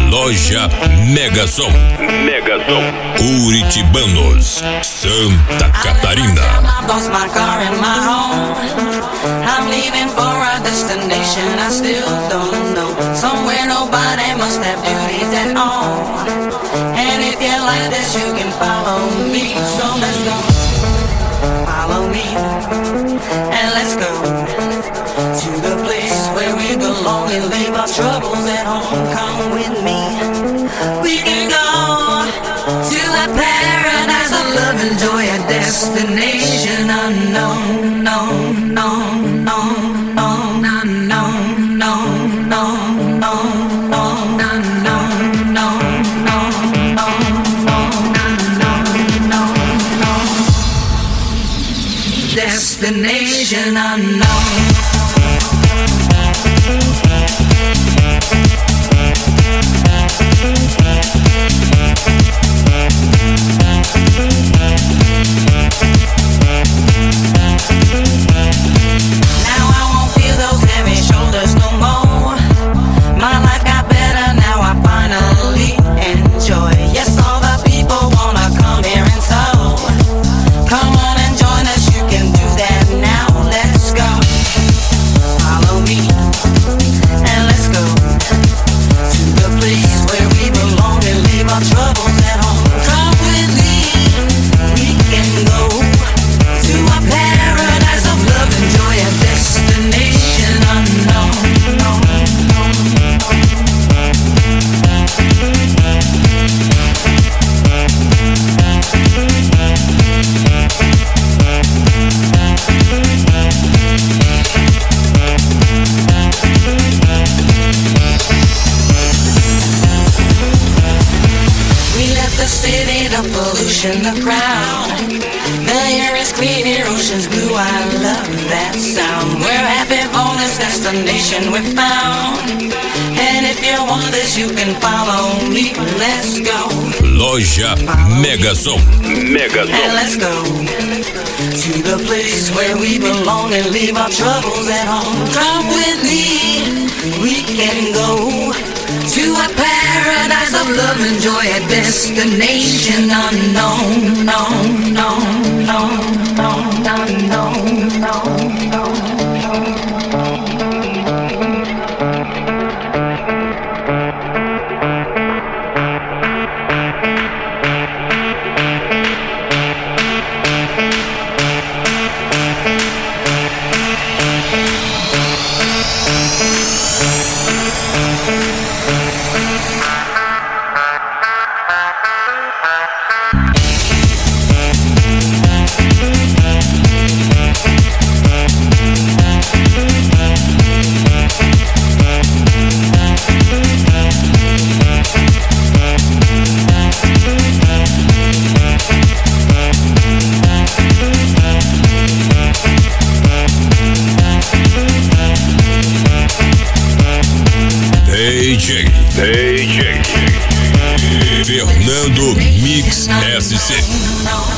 Loja Mega Som. Mega Som. Curitibanos, Santa Catarina. I'm leaving for a destination I still don't know. Somewhere nobody must have duties at all. And if you like this, you can follow me. So let's go. Follow me. And let's go to the place where we belong and leave our troubles at home. Come with me. We can go to a paradise of love and joy, a destination unknown. No, no, no, no, no, no, no, no, no, no, destination unknown. The crowd, the air is clear, ocean's blue, I love that sound. We're happy for this destination we found. And if you want this, you can follow me. Let's go. Loja Mega Som. Mega Som. And let's go to the place where we belong and leave our troubles at home. Come with me, we can go to a paradise of love and joy, a destination unknown. No, no, no, no, no, no, no, no. DJ Fernando Mix SC.